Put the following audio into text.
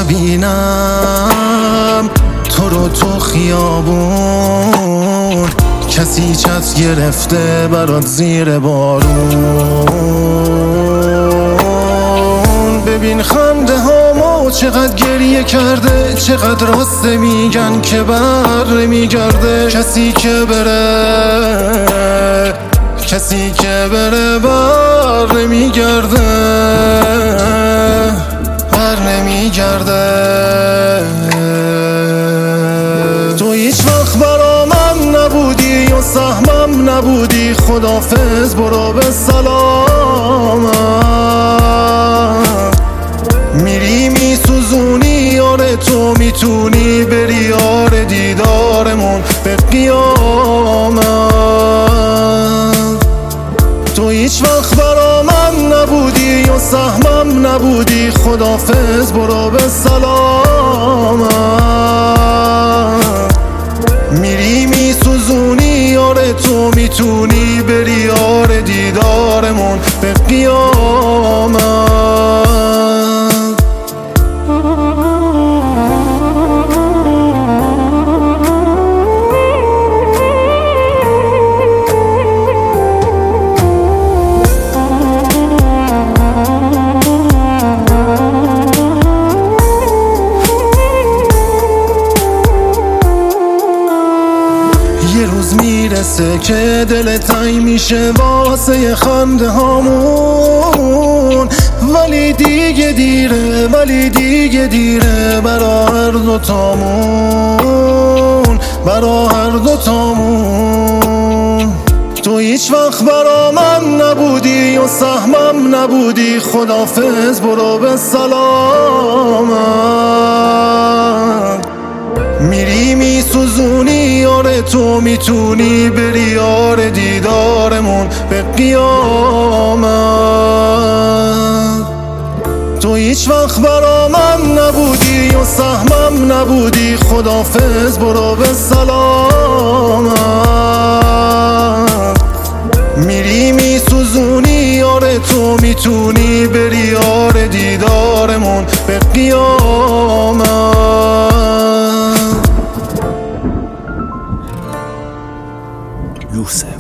ببینم تو رو تو خیابون، کسی چت گرفته برات زیر بارون. ببین خنده هامو چقدر گریه کرده، چقدر راسته میگن که بر نمیگرده. کسی که بره بر نمیگرده، بر نمیگرده. تو هیچ وقت برا من نبودی و سهمم نبودی، خدافظ برو به سلامت. میری میسوزونی، آره تو میتونی بری، آره دیدارمون به قیامت. تو هیچ وقت برا من نبودی و سهمم نبودی، خدافظ برو به سلامت. میری میسوزونی، آره تو میتونی بری، آره دیدارمون به قیامت. یه روز میرسه که دل تنگ میشه واسه خنده هامون، ولی دیگه دیره برا هر دوتامون، برا هر دوتامون. تو هیچ وقت برا من نبودی و سهمم نبودی، خدافظ برو به سلامت. میری میسوزونی، آره تو میتونی بری، آره دیدارمون به قیامت. تو هیچ وقت برا من نبودی و سهمم نبودی، خدافظ برو به سلامت. میری میسوزونی، آره تو میتونی بری، آره دیدارمون به قیامت. یوسف